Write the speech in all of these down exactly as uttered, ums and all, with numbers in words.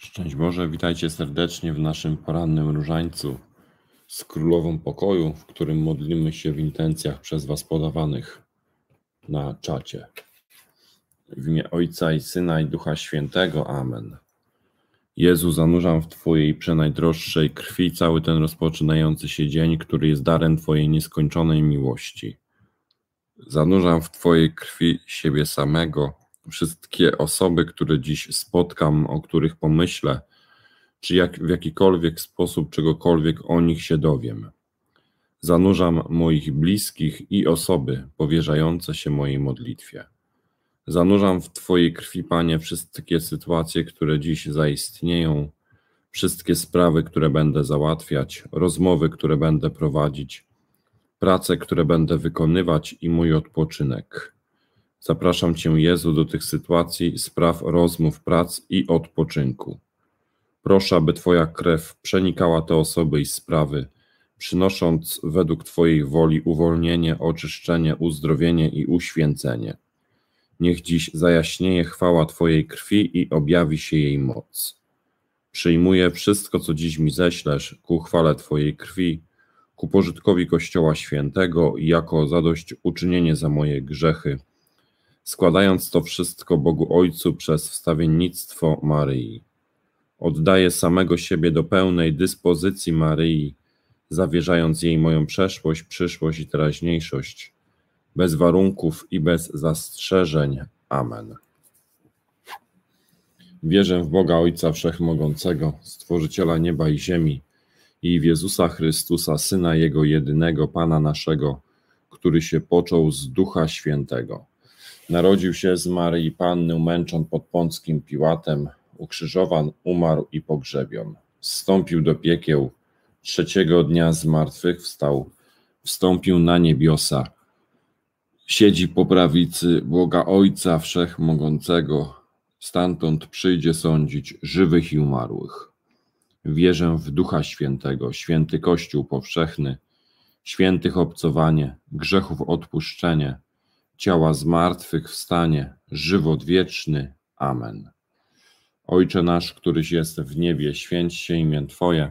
Szczęść Boże, witajcie serdecznie w naszym porannym różańcu z Królową Pokoju, w którym modlimy się w intencjach przez Was podawanych na czacie. W imię Ojca i Syna i Ducha Świętego. Amen. Jezu, zanurzam w Twojej przenajdroższej krwi cały ten rozpoczynający się dzień, który jest darem Twojej nieskończonej miłości. Zanurzam w Twojej krwi siebie samego, wszystkie osoby, które dziś spotkam, o których pomyślę, czy jak, w jakikolwiek sposób czegokolwiek o nich się dowiem. Zanurzam moich bliskich i osoby powierzające się mojej modlitwie. Zanurzam w Twojej krwi, Panie, wszystkie sytuacje, które dziś zaistnieją, wszystkie sprawy, które będę załatwiać, rozmowy, które będę prowadzić, prace, które będę wykonywać i mój odpoczynek. Zapraszam Cię, Jezu, do tych sytuacji, spraw, rozmów, prac i odpoczynku. Proszę, aby Twoja krew przenikała te osoby i sprawy, przynosząc według Twojej woli uwolnienie, oczyszczenie, uzdrowienie i uświęcenie. Niech dziś zajaśnieje chwała Twojej krwi i objawi się jej moc. Przyjmuję wszystko, co dziś mi ześlesz, ku chwale Twojej krwi, ku pożytkowi Kościoła Świętego i jako zadośćuczynienie za moje grzechy, składając to wszystko Bogu Ojcu przez wstawiennictwo Maryi. Oddaję samego siebie do pełnej dyspozycji Maryi, zawierzając jej moją przeszłość, przyszłość i teraźniejszość, bez warunków i bez zastrzeżeń. Amen. Wierzę w Boga Ojca Wszechmogącego, Stworzyciela nieba i ziemi, i w Jezusa Chrystusa, Syna Jego jedynego, Pana naszego, który się począł z Ducha Świętego. Narodził się z Maryi Panny, umęczon pod Pąckim Piłatem, ukrzyżowan, umarł i pogrzebion. Zstąpił do piekieł, trzeciego dnia zmartwychwstał, wstąpił na niebiosa. Siedzi po prawicy Boga Ojca Wszechmogącego, stamtąd przyjdzie sądzić żywych i umarłych. Wierzę w Ducha Świętego, święty Kościół powszechny, świętych obcowanie, grzechów odpuszczenie, ciała zmartwychwstanie, żywot wieczny. Amen. Ojcze nasz, któryś jest w niebie, święć się imię Twoje.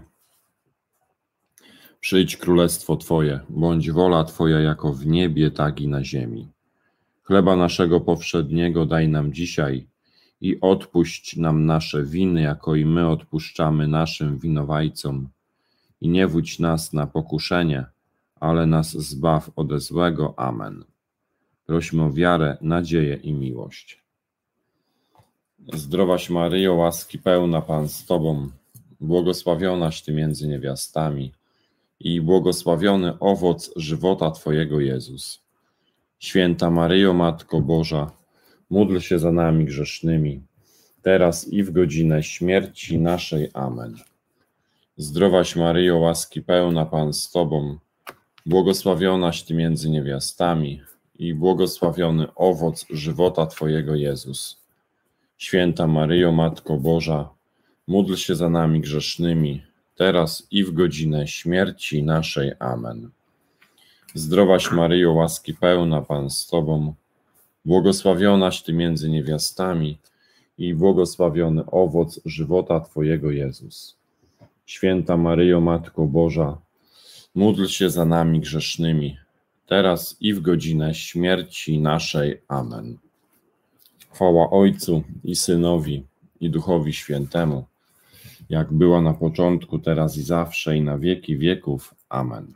Przyjdź królestwo Twoje, bądź wola Twoja jako w niebie, tak i na ziemi. Chleba naszego powszedniego daj nam dzisiaj i odpuść nam nasze winy, jako i my odpuszczamy naszym winowajcom. I nie wódź nas na pokuszenie, ale nas zbaw ode złego. Amen. Prośmy o wiarę, nadzieję i miłość. Zdrowaś Maryjo, łaski pełna, Pan z Tobą, błogosławionaś Ty między niewiastami i błogosławiony owoc żywota Twojego, Jezus. Święta Maryjo, Matko Boża, módl się za nami grzesznymi, teraz i w godzinę śmierci naszej. Amen. Zdrowaś Maryjo, łaski pełna, Pan z Tobą, błogosławionaś Ty między niewiastami i błogosławiony owoc żywota Twojego, Jezus. Święta Maryjo, Matko Boża, módl się za nami grzesznymi, teraz i w godzinę śmierci naszej. Amen. Zdrowaś Maryjo, łaski pełna, Pan z Tobą, błogosławionaś Ty między niewiastami i błogosławiony owoc żywota Twojego, Jezus. Święta Maryjo, Matko Boża, módl się za nami grzesznymi, teraz i w godzinę śmierci naszej. Amen. Chwała Ojcu i Synowi i Duchowi Świętemu, jak była na początku, teraz i zawsze, i na wieki wieków. Amen.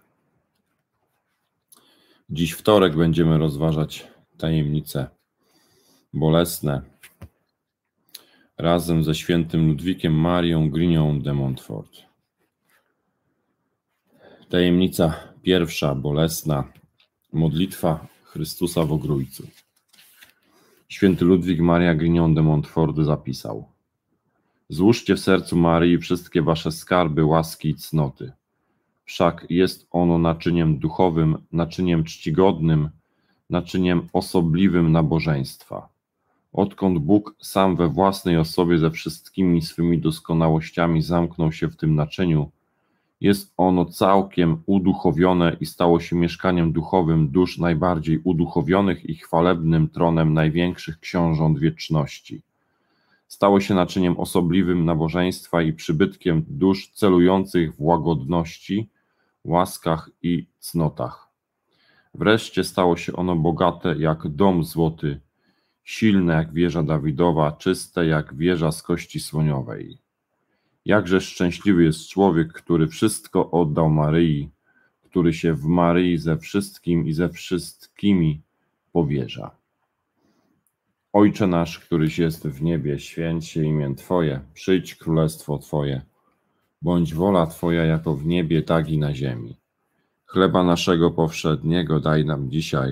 Dziś wtorek będziemy rozważać tajemnice bolesne razem ze świętym Ludwikiem Marią Grignion de Montfort. Tajemnica pierwsza, bolesna, modlitwa Chrystusa w Ogrójcu. Święty Ludwik Maria Grignion de Montfort zapisał: Złóżcie w sercu Maryi wszystkie wasze skarby, łaski i cnoty. Wszak jest ono naczyniem duchowym, naczyniem czcigodnym, naczyniem osobliwym nabożeństwa. Odkąd Bóg sam we własnej osobie ze wszystkimi swymi doskonałościami zamknął się w tym naczyniu, jest ono całkiem uduchowione i stało się mieszkaniem duchowym dusz najbardziej uduchowionych i chwalebnym tronem największych książąt wieczności. Stało się naczyniem osobliwym nabożeństwa i przybytkiem dusz celujących w łagodności, łaskach i cnotach. Wreszcie stało się ono bogate jak dom złoty, silne jak wieża Dawidowa, czyste jak wieża z kości słoniowej. Jakże szczęśliwy jest człowiek, który wszystko oddał Maryi, który się w Maryi ze wszystkim i ze wszystkimi powierza. Ojcze nasz, któryś jest w niebie, święć się imię Twoje, przyjdź królestwo Twoje, bądź wola Twoja jako w niebie, tak i na ziemi. Chleba naszego powszedniego daj nam dzisiaj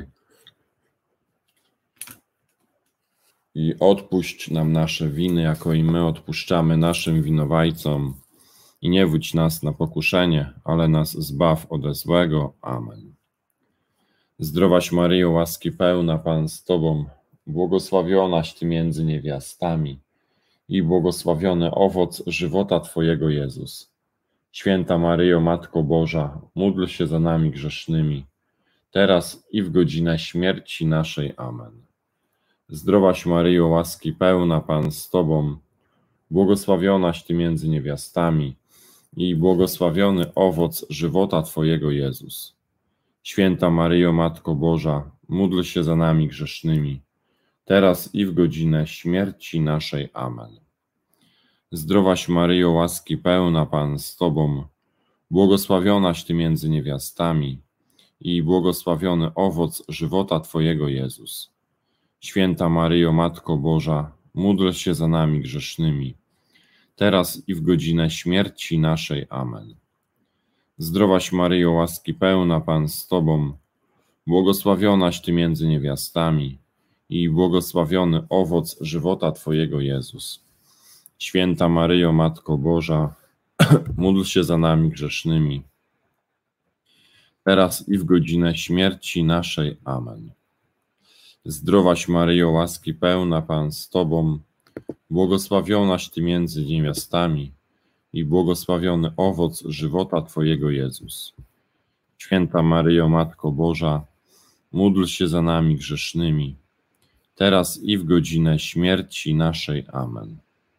i odpuść nam nasze winy, jako i my odpuszczamy naszym winowajcom. I nie wódź nas na pokuszenie, ale nas zbaw ode złego. Amen. Zdrowaś Maryjo, łaski pełna, Pan z Tobą, błogosławionaś Ty między niewiastami i błogosławiony owoc żywota Twojego Jezus. Święta Maryjo, Matko Boża, módl się za nami grzesznymi, teraz i w godzinę śmierci naszej. Amen. Zdrowaś Maryjo, łaski pełna, Pan z Tobą, błogosławionaś Ty między niewiastami i błogosławiony owoc żywota Twojego Jezus. Święta Maryjo, Matko Boża, módl się za nami grzesznymi, teraz i w godzinę śmierci naszej. Amen. Zdrowaś Maryjo, łaski pełna, Pan z Tobą, błogosławionaś Ty między niewiastami i błogosławiony owoc żywota Twojego Jezus. Święta Maryjo, Matko Boża, módl się za nami grzesznymi, teraz i w godzinę śmierci naszej. Amen. Zdrowaś Maryjo, łaski pełna, Pan z Tobą, błogosławionaś Ty między niewiastami i błogosławiony owoc żywota Twojego Jezus. Święta Maryjo, Matko Boża, módl się za nami grzesznymi, teraz i w godzinę śmierci naszej. Amen. Zdrowaś Maryjo, łaski pełna, Pan z Tobą, błogosławionaś Ty między niewiastami i błogosławiony owoc żywota Twojego Jezus. Święta Maryjo, Matko Boża, módl się za nami grzesznymi, teraz i w godzinę śmierci naszej. Amen.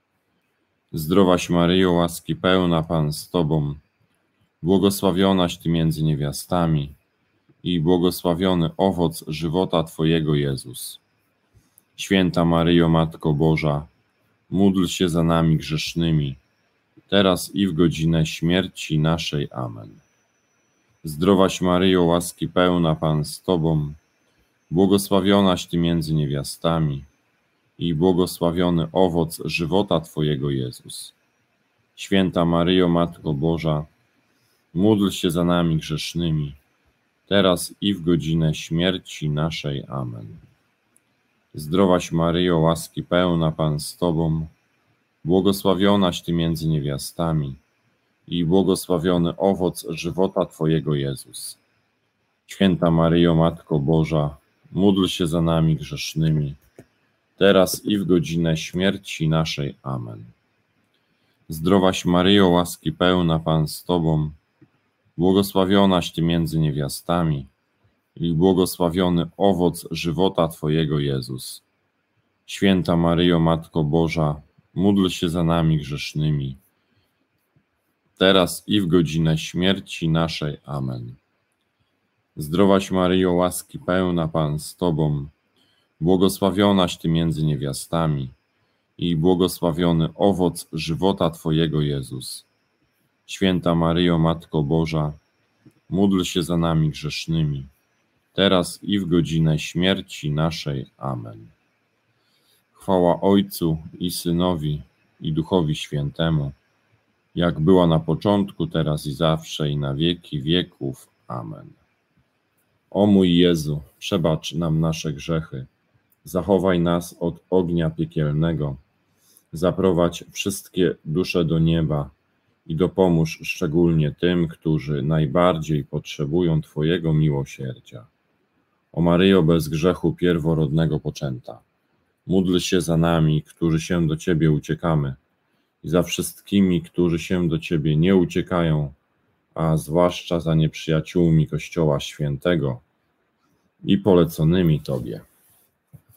Zdrowaś Maryjo, łaski pełna, Pan z Tobą, błogosławionaś Ty między niewiastami i błogosławiony owoc żywota Twojego Jezus. Święta Maryjo, Matko Boża, módl się za nami grzesznymi, teraz i w godzinę śmierci naszej. Amen. Zdrowaś Maryjo, łaski pełna, Pan z Tobą, błogosławionaś Ty między niewiastami i błogosławiony owoc żywota Twojego Jezus. Święta Maryjo, Matko Boża, módl się za nami grzesznymi, teraz i w godzinę śmierci naszej. Amen. Zdrowaś Maryjo, łaski pełna, Pan z Tobą, błogosławionaś Ty między niewiastami i błogosławiony owoc żywota Twojego Jezus. Święta Maryjo, Matko Boża, módl się za nami grzesznymi, teraz i w godzinę śmierci naszej. Amen. Zdrowaś Maryjo, łaski pełna, Pan z Tobą, błogosławionaś Ty między niewiastami i błogosławiony owoc żywota Twojego Jezus. Święta Maryjo, Matko Boża, módl się za nami grzesznymi, teraz i w godzinę śmierci naszej. Amen. Zdrowaś Maryjo, łaski pełna, Pan z Tobą, błogosławionaś Ty między niewiastami i błogosławiony owoc żywota Twojego Jezus. Święta Maryjo, Matko Boża, módl się za nami grzesznymi, teraz i w godzinę śmierci naszej. Amen. Chwała Ojcu i Synowi i Duchowi Świętemu, jak była na początku, teraz i zawsze, i na wieki wieków. Amen. O mój Jezu, przebacz nam nasze grzechy, zachowaj nas od ognia piekielnego, zaprowadź wszystkie dusze do nieba i dopomóż szczególnie tym, którzy najbardziej potrzebują Twojego miłosierdzia. O Maryjo, bez grzechu pierworodnego poczęta, módl się za nami, którzy się do Ciebie uciekamy, i za wszystkimi, którzy się do Ciebie nie uciekają, a zwłaszcza za nieprzyjaciółmi Kościoła Świętego i poleconymi Tobie.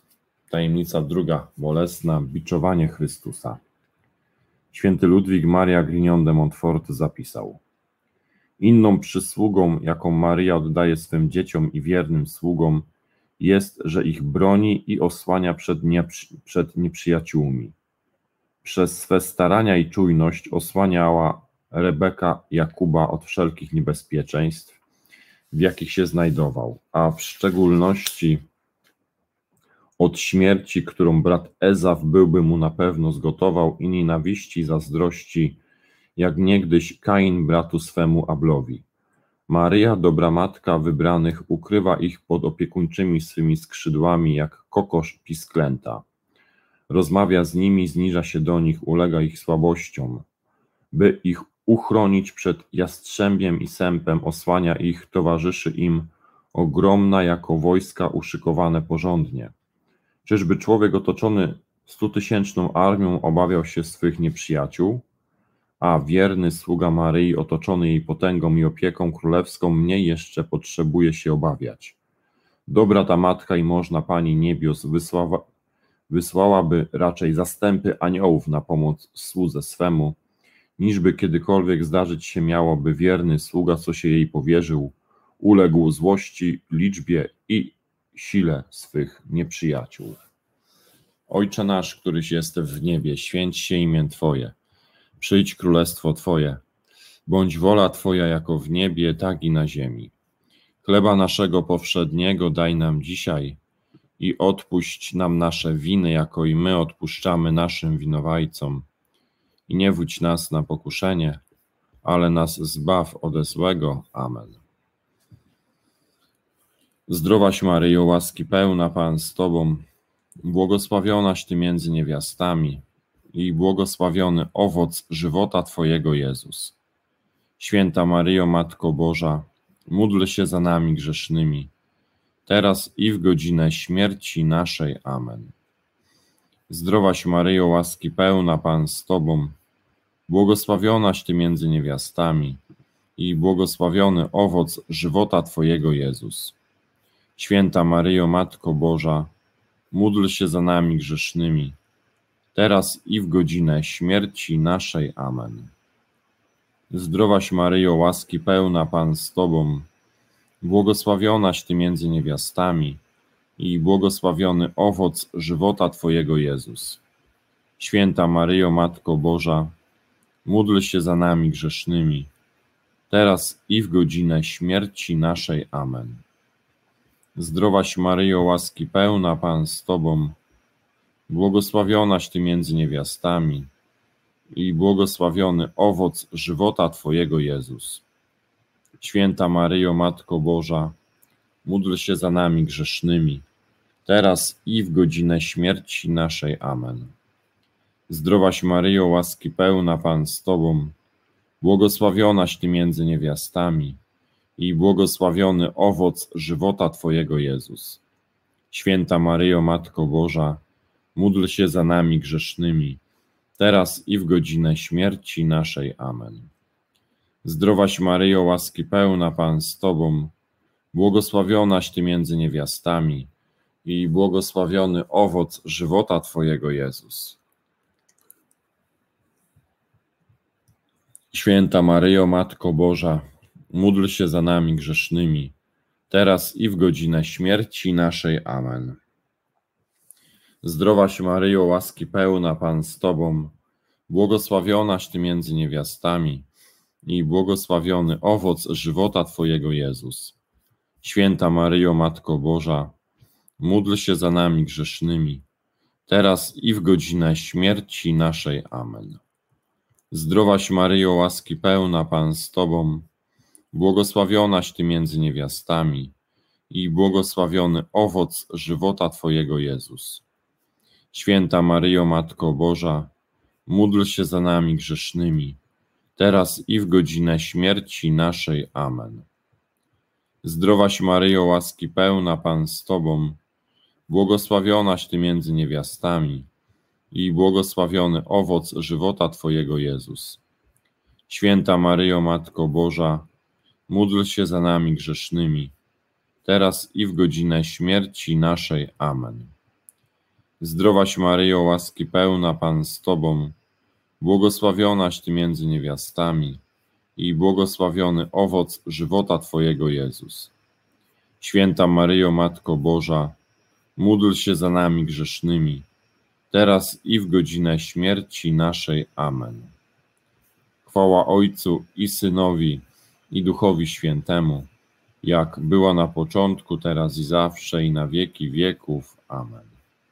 Tajemnica druga, bolesna, biczowanie Chrystusa. Święty Ludwik Maria Grignon de Montfort zapisał: inną przysługą, jaką Maryja oddaje swym dzieciom i wiernym sługom, jest, że ich broni i osłania przed, nieprzy, przed nieprzyjaciółmi. Przez swe starania i czujność osłaniała Rebeka Jakuba od wszelkich niebezpieczeństw, w jakich się znajdował, a w szczególności od śmierci, którą brat Ezaw byłby mu na pewno zgotował, i nienawiści, zazdrości, jak niegdyś Kain bratu swemu Ablowi. Maryja, dobra matka wybranych, ukrywa ich pod opiekuńczymi swymi skrzydłami, jak kokosz pisklęta. Rozmawia z nimi, zniża się do nich, ulega ich słabościom. By ich uchronić przed jastrzębiem i sępem, osłania ich, towarzyszy im, ogromna jako wojska uszykowane porządnie. Czyżby człowiek otoczony stutysięczną armią obawiał się swych nieprzyjaciół? A wierny sługa Maryi, otoczony jej potęgą i opieką królewską, mniej jeszcze potrzebuje się obawiać. Dobra ta matka i można Pani niebios wysłała, wysłałaby raczej zastępy aniołów na pomoc słudze swemu, niżby kiedykolwiek zdarzyć się miało, by wierny sługa, co się jej powierzył, uległ złości, liczbie i sile swych nieprzyjaciół. Ojcze nasz, któryś jest w niebie, święć się imię Twoje. Przyjdź królestwo Twoje. Bądź wola Twoja jako w niebie, tak i na ziemi. Chleba naszego powszedniego daj nam dzisiaj i odpuść nam nasze winy, jako i my odpuszczamy naszym winowajcom. I nie wódź nas na pokuszenie, ale nas zbaw ode złego. Amen. Zdrowaś Maryjo, łaski pełna, Pan z Tobą, błogosławionaś Ty między niewiastami i błogosławiony owoc żywota Twojego, Jezus. Święta Maryjo, Matko Boża, módl się za nami grzesznymi, teraz i w godzinę śmierci naszej. Amen. Zdrowaś Maryjo, łaski pełna, Pan z Tobą, błogosławionaś Ty między niewiastami i błogosławiony owoc żywota Twojego, Jezus. Święta Maryjo, Matko Boża, módl się za nami grzesznymi, teraz i w godzinę śmierci naszej. Amen. Zdrowaś Maryjo, łaski pełna, Pan z Tobą, błogosławionaś Ty między niewiastami i błogosławiony owoc żywota Twojego, Jezus. Święta Maryjo, Matko Boża, módl się za nami grzesznymi, teraz i w godzinę śmierci naszej. Amen. Zdrowaś Maryjo, łaski pełna, Pan z Tobą, błogosławionaś Ty między niewiastami i błogosławiony owoc żywota Twojego, Jezus. Święta Maryjo, Matko Boża, módl się za nami grzesznymi, teraz i w godzinę śmierci naszej. Amen. Zdrowaś Maryjo, łaski pełna, Pan z Tobą, błogosławionaś Ty między niewiastami i błogosławiony owoc żywota Twojego, Jezus. Święta Maryjo, Matko Boża, módl się za nami grzesznymi, teraz i w godzinę śmierci naszej. Amen. Zdrowaś Maryjo, łaski pełna, Pan z Tobą, błogosławionaś Ty między niewiastami i błogosławiony owoc żywota Twojego, Jezus. Święta Maryjo, Matko Boża, módl się za nami grzesznymi, teraz i w godzinę śmierci naszej. Amen. Zdrowaś Maryjo, łaski pełna, Pan z Tobą, błogosławionaś Ty między niewiastami i błogosławiony owoc żywota Twojego, Jezus. Święta Maryjo, Matko Boża, módl się za nami grzesznymi, teraz i w godzinę śmierci naszej. Amen. Zdrowaś Maryjo, łaski pełna, Pan z Tobą, błogosławionaś Ty między niewiastami i błogosławiony owoc żywota Twojego, Jezus. Święta Maryjo, Matko Boża, módl się za nami grzesznymi, teraz i w godzinę śmierci naszej. Amen. Zdrowaś Maryjo, łaski pełna, Pan z Tobą, błogosławionaś Ty między niewiastami i błogosławiony owoc żywota Twojego, Jezus. Święta Maryjo, Matko Boża, módl się za nami grzesznymi, teraz i w godzinę śmierci naszej. Amen. Zdrowaś Maryjo, łaski pełna, Pan z Tobą, błogosławionaś Ty między niewiastami i błogosławiony owoc żywota Twojego, Jezus. Święta Maryjo, Matko Boża, módl się za nami grzesznymi, teraz i w godzinę śmierci naszej. Amen. Chwała Ojcu i Synowi, i Duchowi Świętemu, jak była na początku, teraz i zawsze, i na wieki wieków. Amen.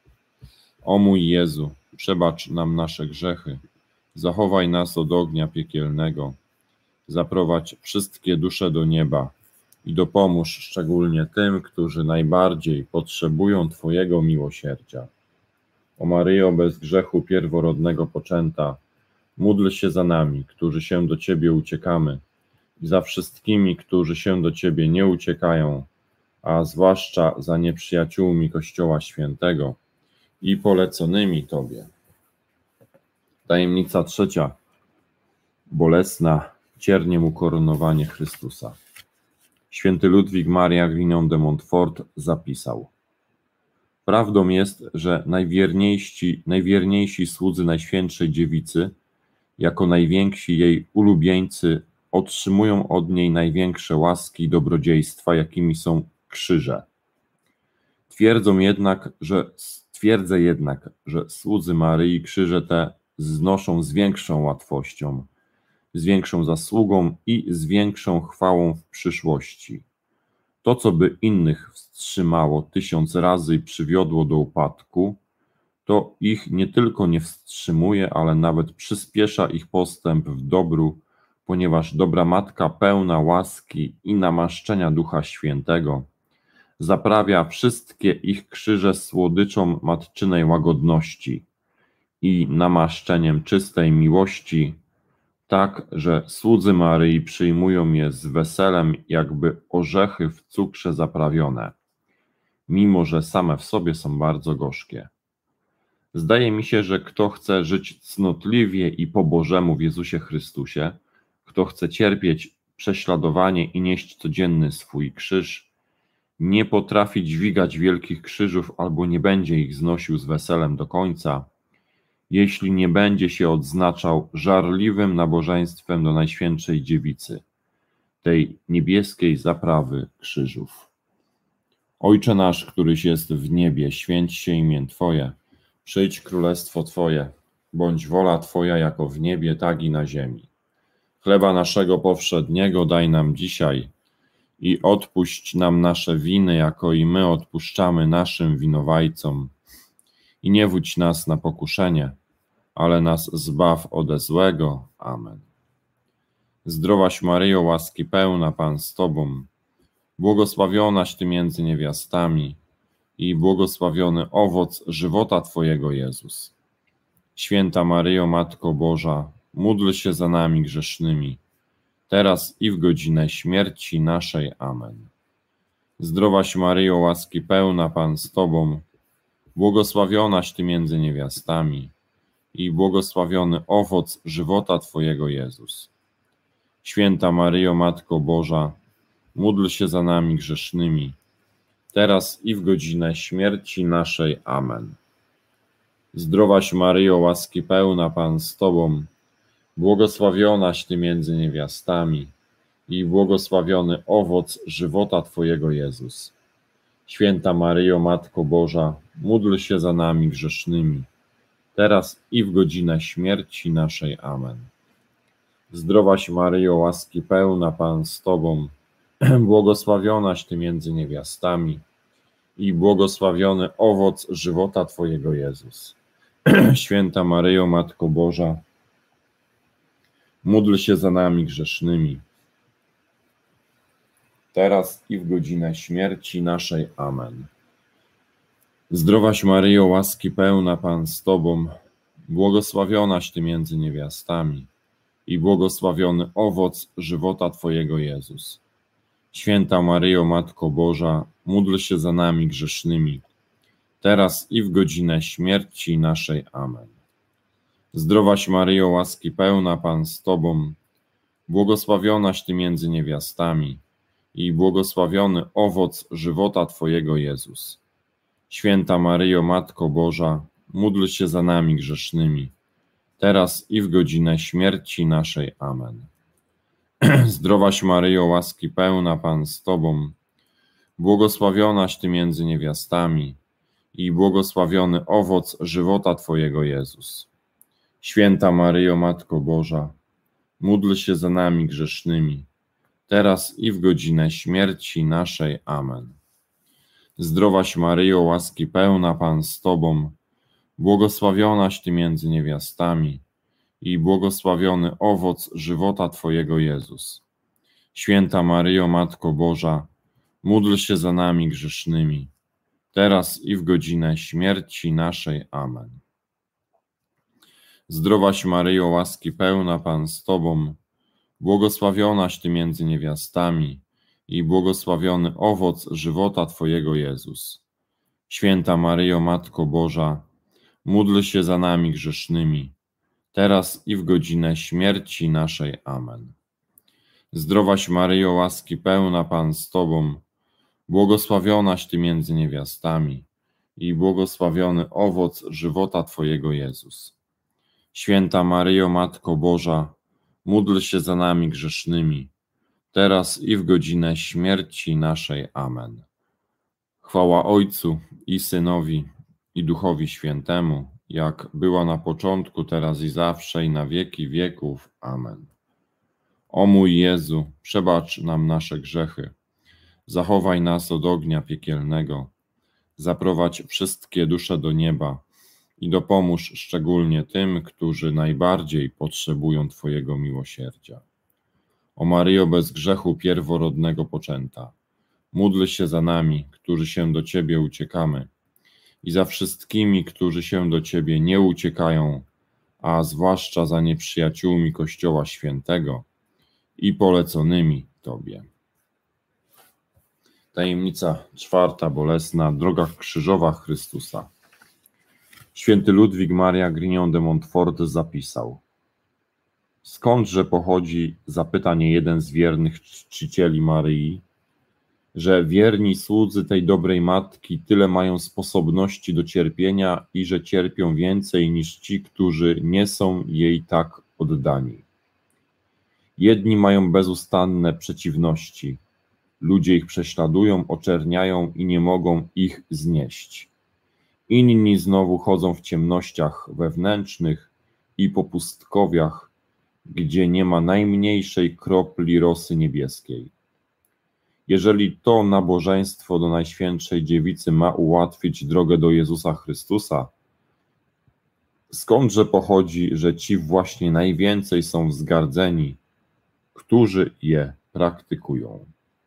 O mój Jezu, przebacz nam nasze grzechy, zachowaj nas od ognia piekielnego, zaprowadź wszystkie dusze do nieba i dopomóż szczególnie tym, którzy najbardziej potrzebują Twojego miłosierdzia. O Maryjo, bez grzechu pierworodnego poczęta, módl się za nami, którzy się do Ciebie uciekamy, i za wszystkimi, którzy się do Ciebie nie uciekają, a zwłaszcza za nieprzyjaciółmi Kościoła Świętego i poleconymi Tobie. Tajemnica trzecia. Bolesna, cierniem ukoronowanie Chrystusa. Święty Ludwik Maria Grignon de Montfort zapisał: prawdą jest, że najwierniejsi, najwierniejsi słudzy Najświętszej Dziewicy, jako najwięksi jej ulubieńcy, otrzymują od niej największe łaski i dobrodziejstwa, jakimi są krzyże. Twierdzą jednak, że, twierdzę jednak, że słudzy Maryi krzyże te znoszą z większą łatwością, z większą zasługą i z większą chwałą w przyszłości. To, co by innych wstrzymało tysiąc razy i przywiodło do upadku, to ich nie tylko nie wstrzymuje, ale nawet przyspiesza ich postęp w dobru, ponieważ dobra Matka pełna łaski i namaszczenia Ducha Świętego zaprawia wszystkie ich krzyże słodyczą matczynej łagodności i namaszczeniem czystej miłości, tak, że słudzy Maryi przyjmują je z weselem, jakby orzechy w cukrze zaprawione, mimo że same w sobie są bardzo gorzkie. Zdaje mi się, że kto chce żyć cnotliwie i po Bożemu w Jezusie Chrystusie, kto chce cierpieć prześladowanie i nieść codzienny swój krzyż, nie potrafi dźwigać wielkich krzyżów albo nie będzie ich znosił z weselem do końca, jeśli nie będzie się odznaczał żarliwym nabożeństwem do Najświętszej Dziewicy, tej niebieskiej zaprawy krzyżów. Ojcze nasz, któryś jest w niebie, święć się imię Twoje, przyjdź królestwo Twoje, bądź wola Twoja jako w niebie, tak i na ziemi. Chleba naszego powszedniego daj nam dzisiaj i odpuść nam nasze winy, jako i my odpuszczamy naszym winowajcom. I nie wódź nas na pokuszenie, ale nas zbaw ode złego. Amen. Zdrowaś Maryjo, łaski pełna, Pan z Tobą, błogosławionaś Ty między niewiastami i błogosławiony owoc żywota Twojego, Jezus. Święta Maryjo, Matko Boża, módl się za nami grzesznymi, teraz i w godzinę śmierci naszej. Amen. Zdrowaś Maryjo, łaski pełna, Pan z Tobą, błogosławionaś Ty między niewiastami i błogosławiony owoc żywota Twojego, Jezus. Święta Maryjo, Matko Boża, módl się za nami grzesznymi, teraz i w godzinę śmierci naszej. Amen. Zdrowaś Maryjo, łaski pełna, Pan z Tobą, błogosławionaś Ty między niewiastami i błogosławiony owoc żywota Twojego, Jezus. Święta Maryjo, Matko Boża, módl się za nami grzesznymi, teraz i w godzinę śmierci naszej. Amen. Zdrowaś Maryjo, łaski pełna, Pan z Tobą, błogosławionaś Ty między niewiastami i błogosławiony owoc żywota Twojego, Jezus. Święta Maryjo, Matko Boża, módl się za nami grzesznymi, teraz i w godzinę śmierci naszej. Amen. Zdrowaś Maryjo, łaski pełna, Pan z Tobą, błogosławionaś Ty między niewiastami i błogosławiony owoc żywota Twojego, Jezus. Święta Maryjo, Matko Boża, módl się za nami grzesznymi, teraz i w godzinę śmierci naszej. Amen. Zdrowaś Maryjo, łaski pełna, Pan z Tobą, błogosławionaś Ty między niewiastami i błogosławiony owoc żywota Twojego, Jezus. Święta Maryjo, Matko Boża, módl się za nami grzesznymi, teraz i w godzinę śmierci naszej. Amen. Zdrowaś Maryjo, łaski pełna, Pan z Tobą, błogosławionaś Ty między niewiastami i błogosławiony owoc żywota Twojego, Jezus. Święta Maryjo, Matko Boża, módl się za nami grzesznymi, teraz i w godzinę śmierci naszej. Amen. Zdrowaś Maryjo, łaski pełna, Pan z Tobą, błogosławionaś Ty między niewiastami i błogosławiony owoc żywota Twojego, Jezus. Święta Maryjo, Matko Boża, módl się za nami grzesznymi, teraz i w godzinę śmierci naszej. Amen. Zdrowaś Maryjo, łaski pełna, Pan z Tobą, błogosławionaś Ty między niewiastami i błogosławiony owoc żywota Twojego, Jezus. Święta Maryjo, Matko Boża, módl się za nami grzesznymi, teraz i w godzinę śmierci naszej. Amen. Zdrowaś Maryjo, łaski pełna, Pan z Tobą, błogosławionaś Ty między niewiastami i błogosławiony owoc żywota Twojego, Jezus. Święta Maryjo, Matko Boża, módl się za nami grzesznymi, teraz i w godzinę śmierci naszej. Amen. Chwała Ojcu i Synowi, i Duchowi Świętemu, jak była na początku, teraz i zawsze, i na wieki wieków. Amen. O mój Jezu, przebacz nam nasze grzechy, zachowaj nas od ognia piekielnego, zaprowadź wszystkie dusze do nieba i dopomóż szczególnie tym, którzy najbardziej potrzebują Twojego miłosierdzia. O Maryjo, bez grzechu pierworodnego poczęta, módl się za nami, którzy się do Ciebie uciekamy, i za wszystkimi, którzy się do Ciebie nie uciekają, a zwłaszcza za nieprzyjaciółmi Kościoła Świętego i poleconymi Tobie. Tajemnica czwarta bolesna, droga krzyżowa Chrystusa. Święty Ludwik Maria Grignon de Montfort zapisał: skądże pochodzi, zapyta niejeden z wiernych czcicieli Maryi, że wierni słudzy tej dobrej matki tyle mają sposobności do cierpienia i że cierpią więcej niż ci, którzy nie są jej tak oddani. Jedni mają bezustanne przeciwności, ludzie ich prześladują, oczerniają i nie mogą ich znieść. Inni znowu chodzą w ciemnościach wewnętrznych i po pustkowiach, gdzie nie ma najmniejszej kropli rosy niebieskiej. Jeżeli to nabożeństwo do Najświętszej Dziewicy ma ułatwić drogę do Jezusa Chrystusa, skądże pochodzi, że ci właśnie najwięcej są wzgardzeni, którzy je praktykują?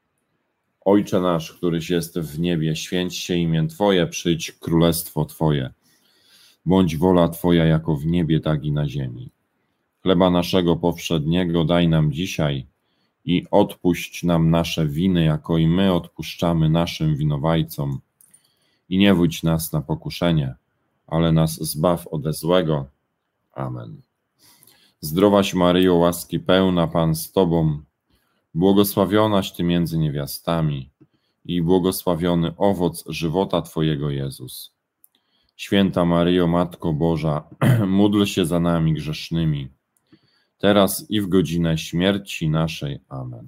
Ojcze nasz, któryś jest w niebie, święć się imię Twoje, przyjdź królestwo Twoje. Bądź wola Twoja jako w niebie, tak i na ziemi. Chleba naszego powszedniego daj nam dzisiaj i odpuść nam nasze winy, jako i my odpuszczamy naszym winowajcom. I nie wódź nas na pokuszenie, ale nas zbaw ode złego. Amen. Zdrowaś Maryjo, łaski pełna, Pan z Tobą, błogosławionaś Ty między niewiastami i błogosławiony owoc żywota Twojego, Jezus. Święta Maryjo, Matko Boża, módl się za nami grzesznymi, teraz i w godzinę śmierci naszej. Amen.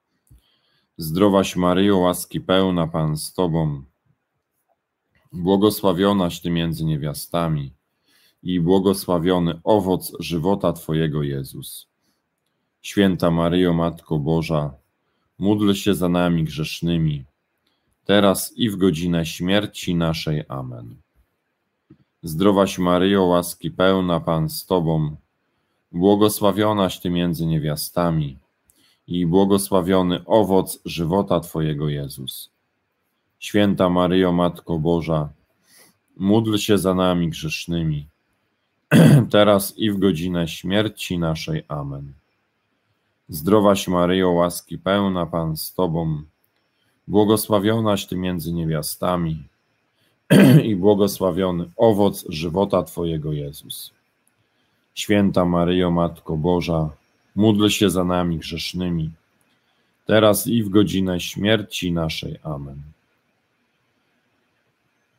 Zdrowaś Maryjo, łaski pełna, Pan z Tobą, błogosławionaś Ty między niewiastami i błogosławiony owoc żywota Twojego, Jezus. Święta Maryjo, Matko Boża, módl się za nami grzesznymi, teraz i w godzinę śmierci naszej. Amen. Zdrowaś Maryjo, łaski pełna, Pan z Tobą, błogosławionaś Ty między niewiastami i błogosławiony owoc żywota Twojego, Jezus. Święta Maryjo, Matko Boża, módl się za nami grzesznymi, teraz i w godzinę śmierci naszej. Amen. Zdrowaś Maryjo, łaski pełna, Pan z Tobą, błogosławionaś Ty między niewiastami i błogosławiony owoc żywota Twojego, Jezus. Święta Maryjo, Matko Boża, módl się za nami grzesznymi, teraz i w godzinę śmierci naszej. Amen.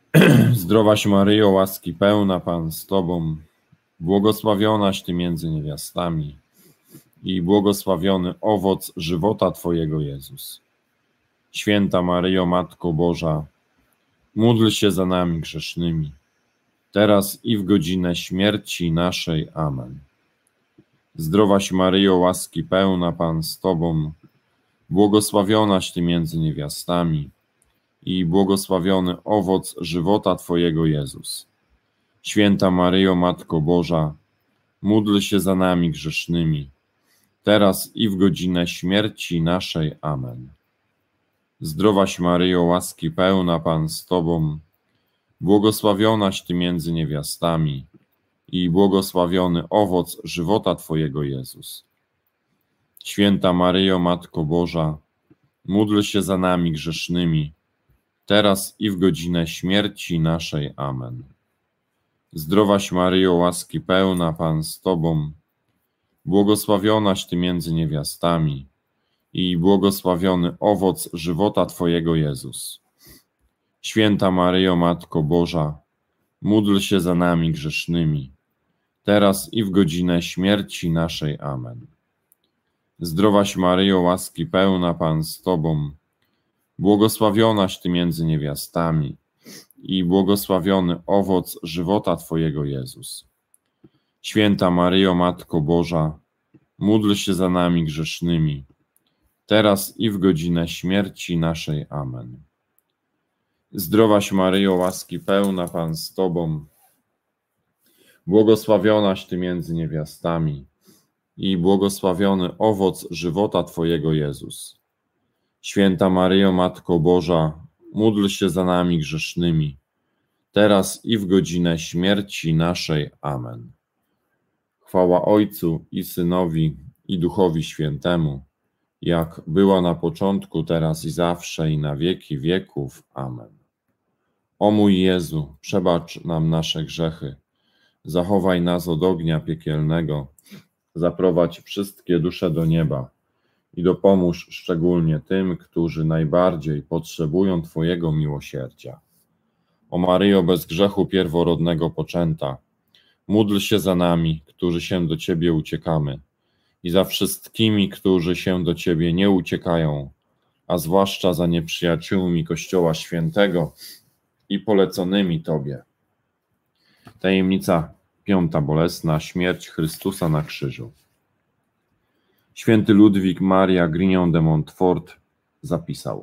Zdrowaś Maryjo, łaski pełna, Pan z Tobą, błogosławionaś Ty między niewiastami i błogosławiony owoc żywota Twojego, Jezus. Święta Maryjo, Matko Boża, módl się za nami grzesznymi, teraz i w godzinę śmierci naszej. Amen. Zdrowaś Maryjo, łaski pełna, Pan z Tobą, błogosławionaś Ty między niewiastami i błogosławiony owoc żywota Twojego, Jezus. Święta Maryjo, Matko Boża, módl się za nami grzesznymi, teraz i w godzinę śmierci naszej. Amen. Zdrowaś Maryjo, łaski pełna, Pan z Tobą, błogosławionaś Ty między niewiastami i błogosławiony owoc żywota Twojego, Jezus. Święta Maryjo, Matko Boża, módl się za nami grzesznymi, teraz i w godzinę śmierci naszej. Amen. Zdrowaś Maryjo, łaski pełna, Pan z Tobą, błogosławionaś Ty między niewiastami i błogosławiony owoc żywota Twojego, Jezus. Święta Maryjo, Matko Boża, módl się za nami grzesznymi, teraz i w godzinę śmierci naszej. Amen. Zdrowaś Maryjo, łaski pełna, Pan z Tobą, błogosławionaś Ty między niewiastami i błogosławiony owoc żywota Twojego, Jezus. Święta Maryjo, Matko Boża, módl się za nami grzesznymi, teraz i w godzinę śmierci naszej. Amen. Zdrowaś Maryjo, łaski pełna, Pan z Tobą, błogosławionaś Ty między niewiastami i błogosławiony owoc żywota Twojego, Jezus. Święta Maryjo, Matko Boża, módl się za nami grzesznymi, teraz i w godzinę śmierci naszej. Amen. Chwała Ojcu i Synowi, i Duchowi Świętemu, jak była na początku, teraz i zawsze, i na wieki wieków. Amen. O mój Jezu, przebacz nam nasze grzechy, zachowaj nas od ognia piekielnego, zaprowadź wszystkie dusze do nieba i dopomóż szczególnie tym, którzy najbardziej potrzebują Twojego miłosierdzia. O Maryjo, bez grzechu pierworodnego poczęta, módl się za nami, którzy się do Ciebie uciekamy, i za wszystkimi, którzy się do Ciebie nie uciekają, a zwłaszcza za nieprzyjaciółmi Kościoła Świętego i poleconymi Tobie. Tajemnica piąta bolesna, śmierć Chrystusa na krzyżu. Święty Ludwik Maria Grignon de Montfort zapisał: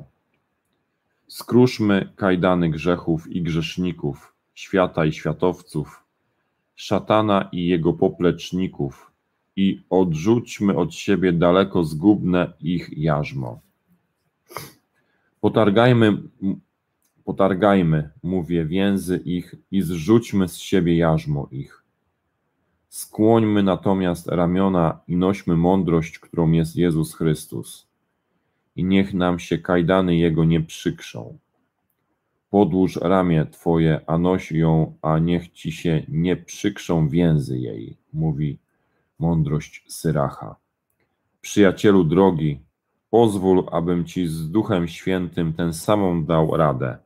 skruszmy kajdany grzechów i grzeszników, świata i światowców, szatana i jego popleczników i odrzućmy od siebie daleko zgubne ich jarzmo. Potargajmy, potargajmy, mówię, więzy ich i zrzućmy z siebie jarzmo ich. Skłońmy natomiast ramiona i nośmy mądrość, którą jest Jezus Chrystus. I niech nam się kajdany Jego nie przykrzą. Podłóż ramię Twoje, a noś ją, a niech Ci się nie przykrzą więzy jej, mówi mądrość Syracha. Przyjacielu drogi, pozwól, abym Ci z Duchem Świętym tę samą dał radę.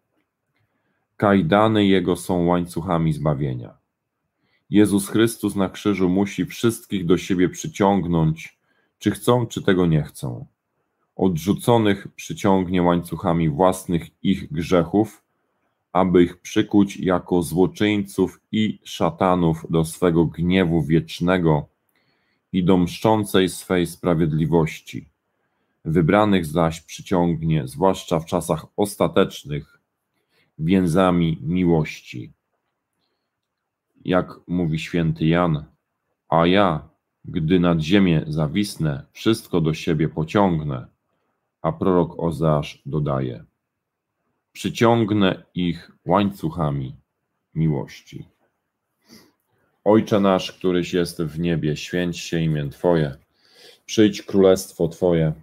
Kajdany Jego są łańcuchami zbawienia. Jezus Chrystus na krzyżu musi wszystkich do siebie przyciągnąć, czy chcą, czy tego nie chcą. Odrzuconych przyciągnie łańcuchami własnych ich grzechów, aby ich przykuć jako złoczyńców i szatanów do swego gniewu wiecznego i do mszczącej swej sprawiedliwości. Wybranych zaś przyciągnie, zwłaszcza w czasach ostatecznych, więzami miłości. Jak mówi święty Jan, a ja, gdy nad ziemię zawisnę, wszystko do siebie pociągnę, a prorok Ozeasz dodaje: przyciągnę ich łańcuchami miłości. Ojcze nasz, któryś jest w niebie, święć się imię Twoje, przyjdź królestwo Twoje,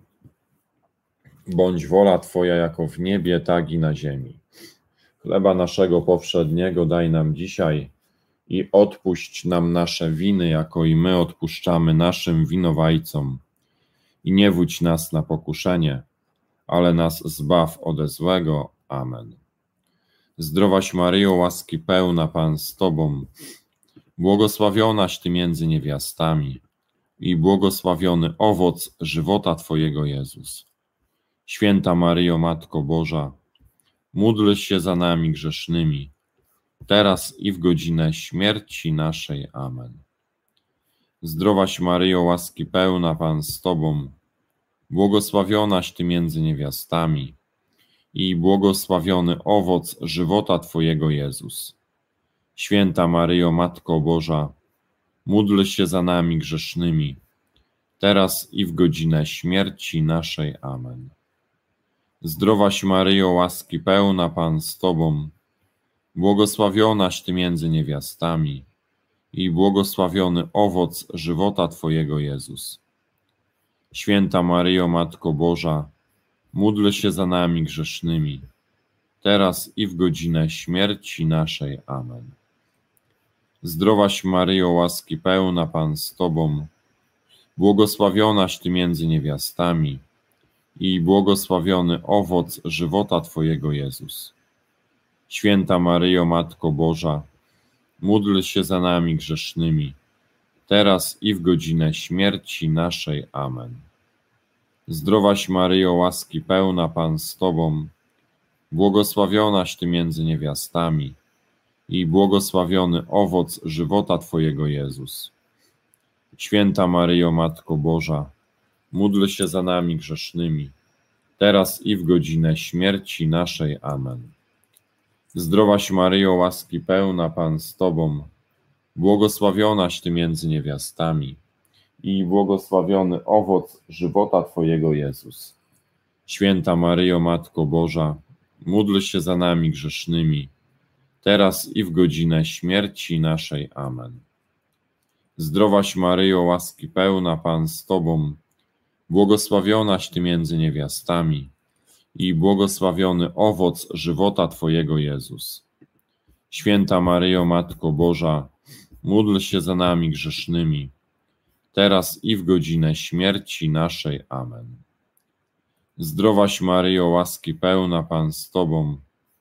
bądź wola Twoja jako w niebie, tak i na ziemi. Chleba naszego powszedniego daj nam dzisiaj i odpuść nam nasze winy, jako i my odpuszczamy naszym winowajcom. I nie wódź nas na pokuszenie, ale nas zbaw ode złego. Amen. Zdrowaś Maryjo, łaski pełna, Pan z Tobą, błogosławionaś Ty między niewiastami i błogosławiony owoc żywota Twojego, Jezus. Święta Maryjo, Matko Boża, módl się za nami grzesznymi, teraz i w godzinę śmierci naszej. Amen. Zdrowaś Maryjo, łaski pełna, Pan z Tobą, błogosławionaś Ty między niewiastami i błogosławiony owoc żywota Twojego, Jezus. Święta Maryjo, Matko Boża, módl się za nami grzesznymi, teraz i w godzinę śmierci naszej. Amen. Zdrowaś Maryjo, łaski pełna, Pan z Tobą, błogosławionaś Ty między niewiastami i błogosławiony owoc żywota Twojego, Jezus. Święta Maryjo, Matko Boża, módl się za nami grzesznymi, teraz i w godzinę śmierci naszej. Amen. Zdrowaś Maryjo, łaski pełna, Pan z Tobą, błogosławionaś Ty między niewiastami i błogosławiony owoc żywota Twojego, Jezus. Święta Maryjo, Matko Boża, módl się za nami grzesznymi, teraz i w godzinę śmierci naszej. Amen. Zdrowaś Maryjo, łaski pełna, Pan z Tobą, błogosławionaś Ty między niewiastami i błogosławiony owoc żywota Twojego, Jezus. Święta Maryjo, Matko Boża, módl się za nami grzesznymi, teraz i w godzinę śmierci naszej. Amen. Zdrowaś Maryjo, łaski pełna, Pan z Tobą, błogosławionaś Ty między niewiastami i błogosławiony owoc żywota Twojego, Jezus. Święta Maryjo, Matko Boża, módl się za nami grzesznymi, teraz i w godzinę śmierci naszej. Amen. Zdrowaś Maryjo, łaski pełna, Pan z Tobą, błogosławionaś Ty między niewiastami i błogosławiony owoc żywota Twojego, Jezus. Święta Maryjo, Matko Boża, módl się za nami grzesznymi, teraz i w godzinę śmierci naszej. Amen. Zdrowaś Maryjo, łaski pełna, Pan z Tobą,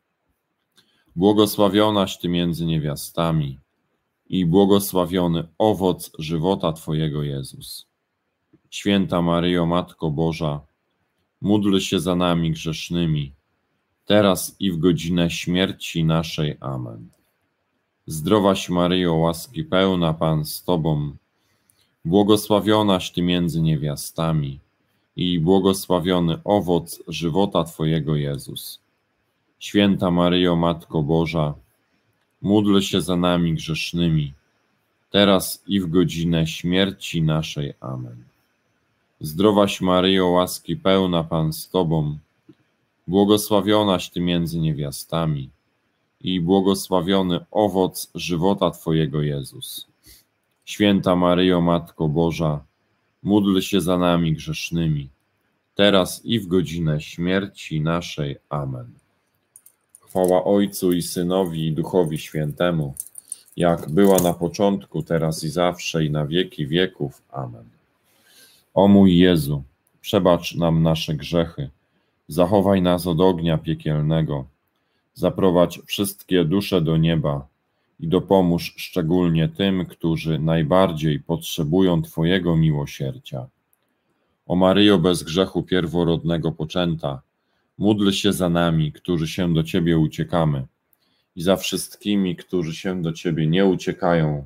błogosławionaś Ty między niewiastami i błogosławiony owoc żywota Twojego, Jezus. Święta Maryjo, Matko Boża, módl się za nami grzesznymi, teraz i w godzinę śmierci naszej. Amen. Zdrowaś Maryjo, łaski pełna, Pan z Tobą, błogosławionaś Ty między niewiastami i błogosławiony owoc żywota Twojego, Jezus. Święta Maryjo, Matko Boża, módl się za nami grzesznymi, teraz i w godzinę śmierci naszej. Amen. Zdrowaś Maryjo, łaski pełna, Pan z Tobą, błogosławionaś Ty między niewiastami i błogosławiony owoc żywota Twojego, Jezus. Święta Maryjo, Matko Boża, módl się za nami grzesznymi, teraz i w godzinę śmierci naszej. Amen. Chwała Ojcu i Synowi i Duchowi Świętemu, jak była na początku, teraz i zawsze, i na wieki wieków. Amen. O mój Jezu, przebacz nam nasze grzechy, zachowaj nas od ognia piekielnego, zaprowadź wszystkie dusze do nieba i dopomóż szczególnie tym, którzy najbardziej potrzebują Twojego miłosierdzia. O Maryjo bez grzechu pierworodnego poczęta, módl się za nami, którzy się do Ciebie uciekamy, i za wszystkimi, którzy się do Ciebie nie uciekają,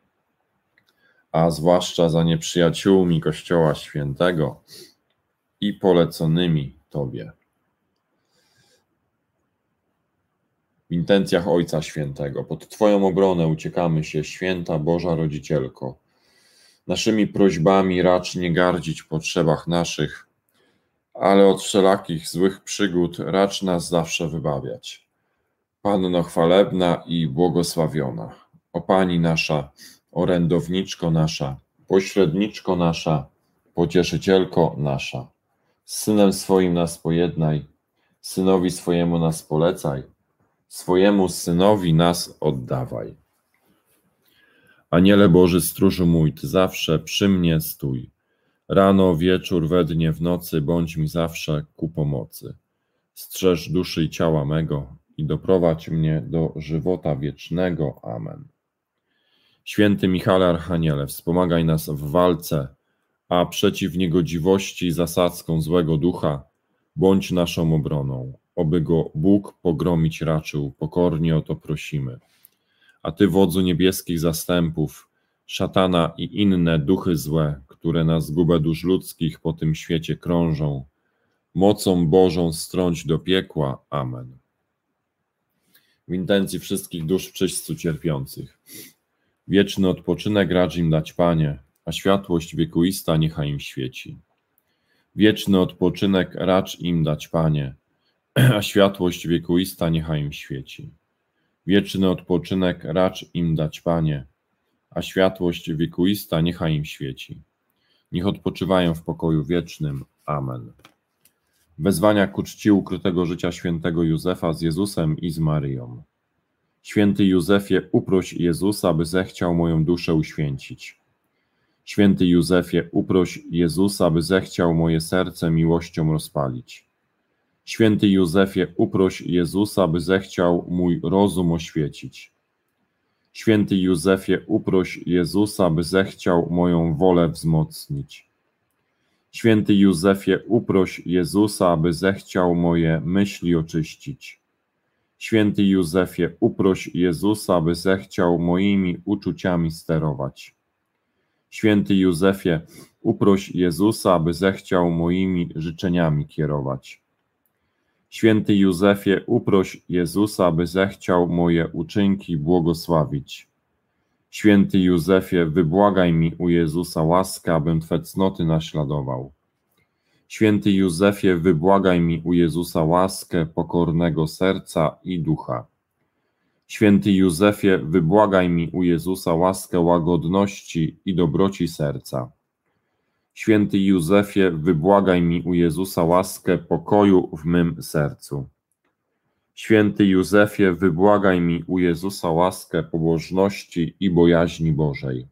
a zwłaszcza za nieprzyjaciółmi Kościoła Świętego i poleconymi Tobie. W intencjach Ojca Świętego, pod Twoją obronę uciekamy się, Święta Boża Rodzicielko. Naszymi prośbami racz nie gardzić w potrzebach naszych, ale od wszelakich złych przygód racz nas zawsze wybawiać. Panno chwalebna i błogosławiona, o Pani nasza, orędowniczko nasza, pośredniczko nasza, pocieszycielko nasza, z Synem swoim nas pojednaj, Synowi swojemu nas polecaj, swojemu Synowi nas oddawaj. Aniele Boży, stróżu mój, Ty zawsze przy mnie stój. Rano, wieczór, we dnie, w nocy, bądź mi zawsze ku pomocy. Strzeż duszy i ciała mego i doprowadź mnie do żywota wiecznego. Amen. Święty Michale Archaniele, wspomagaj nas w walce, a przeciw niegodziwości zasadzką złego ducha bądź naszą obroną, oby go Bóg pogromić raczył, pokornie o to prosimy. A Ty, wodzu niebieskich zastępów, szatana i inne duchy złe, które na zgubę dusz ludzkich po tym świecie krążą, mocą Bożą strąć do piekła. Amen. W intencji wszystkich dusz w czyśćcu cierpiących. Wieczny odpoczynek racz im dać, Panie, a światłość wiekuista niechaj im świeci. Wieczny odpoczynek racz im dać, Panie, a światłość wiekuista niechaj im świeci. Wieczny odpoczynek racz im dać, Panie, a światłość wiekuista niechaj im świeci. Niech odpoczywają w pokoju wiecznym. Amen. Wezwania ku czci ukrytego życia świętego Józefa z Jezusem i z Maryją. Święty Józefie, uproś Jezusa, by zechciał moją duszę uświęcić. Święty Józefie, uproś Jezusa, by zechciał moje serce miłością rozpalić. Święty Józefie, uproś Jezusa, by zechciał mój rozum oświecić. Święty Józefie, uproś Jezusa, by zechciał moją wolę wzmocnić. Święty Józefie, uproś Jezusa, by zechciał moje myśli oczyścić. Święty Józefie, uproś Jezusa, by zechciał moimi uczuciami sterować. Święty Józefie, uproś Jezusa, by zechciał moimi życzeniami kierować. Święty Józefie, uproś Jezusa, by zechciał moje uczynki błogosławić. Święty Józefie, wybłagaj mi u Jezusa łaskę, abym Twe cnoty naśladował. Święty Józefie, wybłagaj mi u Jezusa łaskę pokornego serca i ducha. Święty Józefie, wybłagaj mi u Jezusa łaskę łagodności i dobroci serca. Święty Józefie, wybłagaj mi u Jezusa łaskę pokoju w mym sercu. Święty Józefie, wybłagaj mi u Jezusa łaskę pobożności i bojaźni Bożej.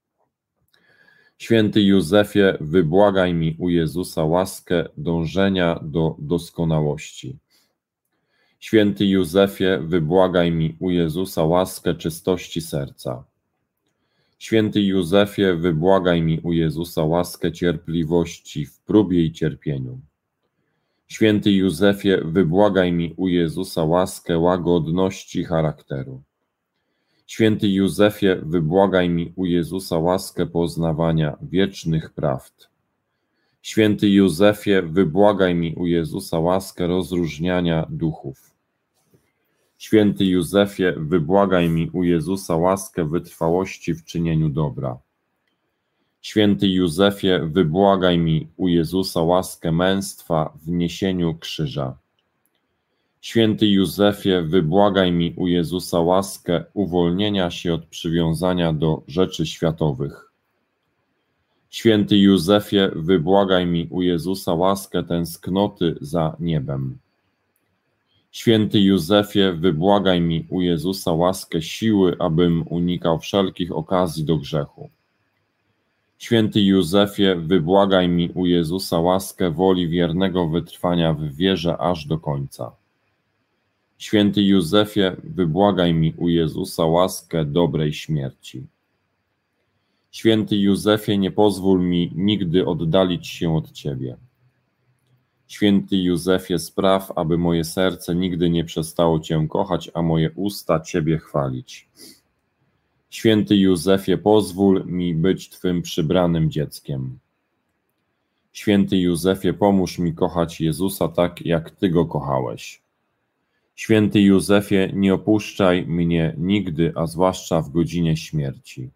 Święty Józefie, wybłagaj mi u Jezusa łaskę dążenia do doskonałości. Święty Józefie, wybłagaj mi u Jezusa łaskę czystości serca. Święty Józefie, wybłagaj mi u Jezusa łaskę cierpliwości w próbie i cierpieniu. Święty Józefie, wybłagaj mi u Jezusa łaskę łagodności charakteru. Święty Józefie, wybłagaj mi u Jezusa łaskę poznawania wiecznych prawd. Święty Józefie, wybłagaj mi u Jezusa łaskę rozróżniania duchów. Święty Józefie, wybłagaj mi u Jezusa łaskę wytrwałości w czynieniu dobra. Święty Józefie, wybłagaj mi u Jezusa łaskę męstwa w niesieniu krzyża. Święty Józefie, wybłagaj mi u Jezusa łaskę uwolnienia się od przywiązania do rzeczy światowych. Święty Józefie, wybłagaj mi u Jezusa łaskę tęsknoty za niebem. Święty Józefie, wybłagaj mi u Jezusa łaskę siły, abym unikał wszelkich okazji do grzechu. Święty Józefie, wybłagaj mi u Jezusa łaskę woli wiernego wytrwania w wierze aż do końca. Święty Józefie, wybłagaj mi u Jezusa łaskę dobrej śmierci. Święty Józefie, nie pozwól mi nigdy oddalić się od Ciebie. Święty Józefie, spraw, aby moje serce nigdy nie przestało Cię kochać, a moje usta Ciebie chwalić. Święty Józefie, pozwól mi być Twym przybranym dzieckiem. Święty Józefie, pomóż mi kochać Jezusa tak, jak Ty Go kochałeś. Święty Józefie, nie opuszczaj mnie nigdy, a zwłaszcza w godzinie śmierci.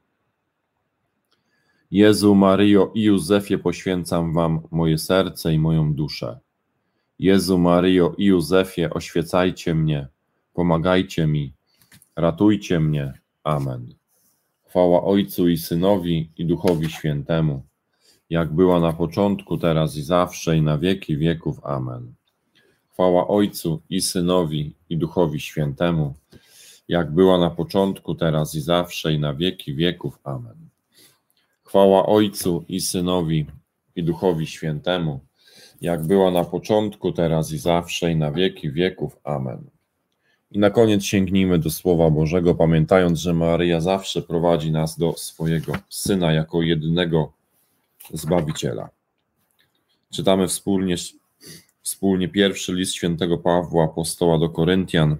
Jezu, Maryjo i Józefie, poświęcam Wam moje serce i moją duszę. Jezu, Maryjo i Józefie, oświecajcie mnie, pomagajcie mi, ratujcie mnie. Amen. Chwała Ojcu i Synowi, i Duchowi Świętemu, jak była na początku, teraz i zawsze, i na wieki wieków. Amen. Chwała Ojcu i Synowi, i Duchowi Świętemu, jak była na początku, teraz i zawsze, i na wieki wieków. Amen. Chwała Ojcu i Synowi, i Duchowi Świętemu, jak była na początku, teraz i zawsze, i na wieki wieków. Amen. I na koniec sięgnijmy do Słowa Bożego, pamiętając, że Maryja zawsze prowadzi nas do swojego Syna jako jedynego Zbawiciela. Czytamy wspólnie, wspólnie pierwszy list świętego Pawła, apostoła do Koryntian,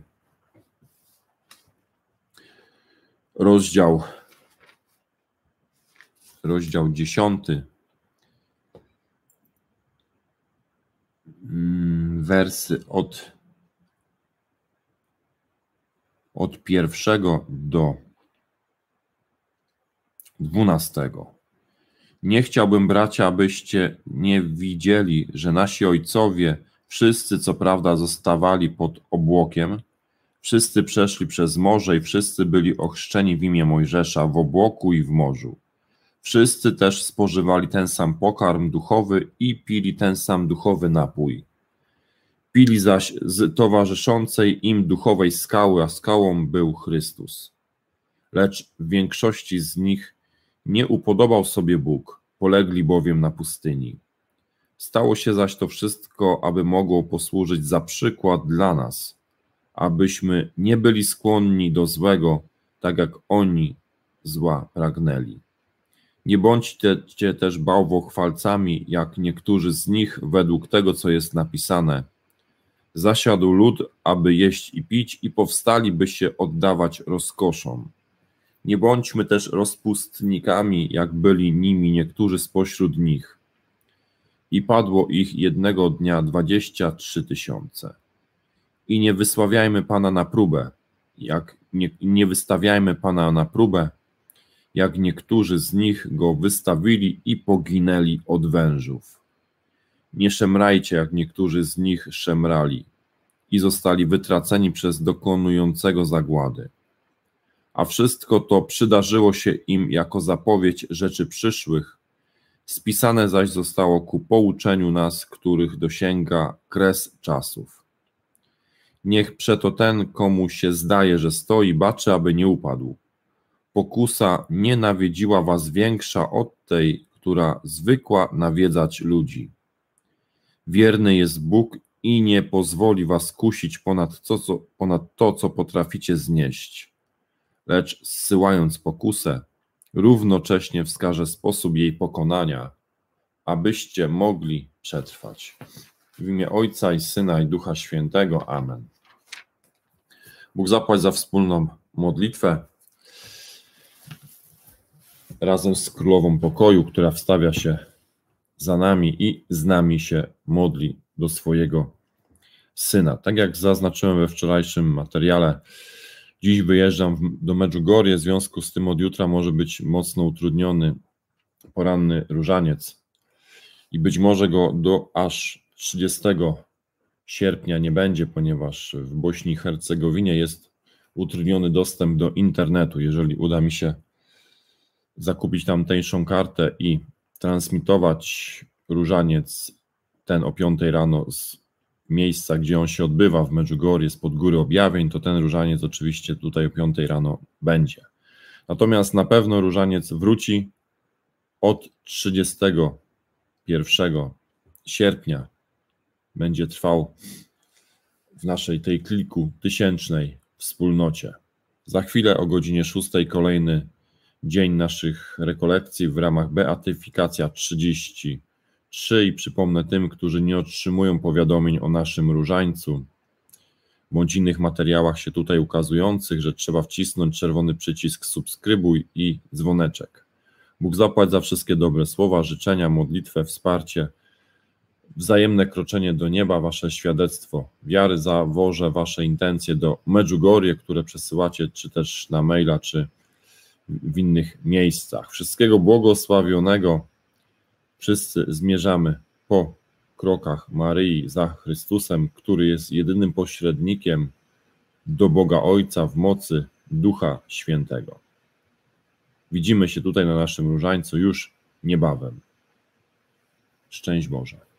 rozdział, rozdział dziesiąty, wersy od, od pierwszego do dwunastego. Nie chciałbym, bracia, abyście nie widzieli, że nasi ojcowie, wszyscy co prawda zostawali pod obłokiem, wszyscy przeszli przez morze i wszyscy byli ochrzczeni w imię Mojżesza w obłoku i w morzu. Wszyscy też spożywali ten sam pokarm duchowy i pili ten sam duchowy napój. Pili zaś z towarzyszącej im duchowej skały, a skałą był Chrystus. Lecz w większości z nich nie upodobał sobie Bóg, polegli bowiem na pustyni. Stało się zaś to wszystko, aby mogło posłużyć za przykład dla nas, abyśmy nie byli skłonni do złego, tak jak oni zła pragnęli. Nie bądźcie też bałwochwalcami, jak niektórzy z nich, według tego, co jest napisane. Zasiadł lud, aby jeść i pić, i powstali, by się oddawać rozkoszom. Nie bądźmy też rozpustnikami, jak byli nimi niektórzy spośród nich. I padło ich jednego dnia dwadzieścia trzy tysiące. I nie wysławiajmy Pana na próbę, jak nie, nie wystawiajmy Pana na próbę, jak niektórzy z nich go wystawili i poginęli od wężów. Nie szemrajcie, jak niektórzy z nich szemrali i zostali wytraceni przez dokonującego zagłady. A wszystko to przydarzyło się im jako zapowiedź rzeczy przyszłych, spisane zaś zostało ku pouczeniu nas, których dosięga kres czasów. Niech przeto ten, komu się zdaje, że stoi, baczy, aby nie upadł. Pokusa nie nawiedziła was większa od tej, która zwykła nawiedzać ludzi. Wierny jest Bóg i nie pozwoli was kusić ponad, co, co, ponad to, co potraficie znieść. Lecz zsyłając pokusę, równocześnie wskaże sposób jej pokonania, abyście mogli przetrwać. W imię Ojca i Syna i Ducha Świętego. Amen. Bóg zapłać za wspólną modlitwę razem z Królową Pokoju, która wstawia się za nami i z nami się modli do swojego Syna. Tak jak zaznaczyłem we wczorajszym materiale, dziś wyjeżdżam do Medjugorje, w związku z tym od jutra może być mocno utrudniony poranny różaniec i być może go do aż trzydziestego sierpnia nie będzie, ponieważ w Bośni i Hercegowinie jest utrudniony dostęp do internetu. Jeżeli uda mi się zakupić tamtejszą kartę i transmitować różaniec ten o piątej rano z miejsca, gdzie on się odbywa w Medjugorje, spod Góry Objawień, to ten różaniec oczywiście tutaj o piątej rano będzie. Natomiast na pewno różaniec wróci od trzydziestego pierwszego sierpnia. Będzie trwał w naszej tej kilku tysięcznej wspólnocie. Za chwilę o godzinie szóstej kolejny dzień naszych rekolekcji w ramach Beatyfikacja trzydzieści trzy i przypomnę tym, którzy nie otrzymują powiadomień o naszym różańcu bądź innych materiałach się tutaj ukazujących, że trzeba wcisnąć czerwony przycisk subskrybuj i dzwoneczek. Bóg zapłać za wszystkie dobre słowa, życzenia, modlitwę, wsparcie, wzajemne kroczenie do nieba, wasze świadectwo wiary, zawożę wasze intencje do Medjugorje, które przesyłacie czy też na maila, czy w innych miejscach. Wszystkiego błogosławionego. Wszyscy zmierzamy po krokach Maryi za Chrystusem, który jest jedynym pośrednikiem do Boga Ojca w mocy Ducha Świętego. Widzimy się tutaj na naszym różańcu już niebawem. Szczęść Boże.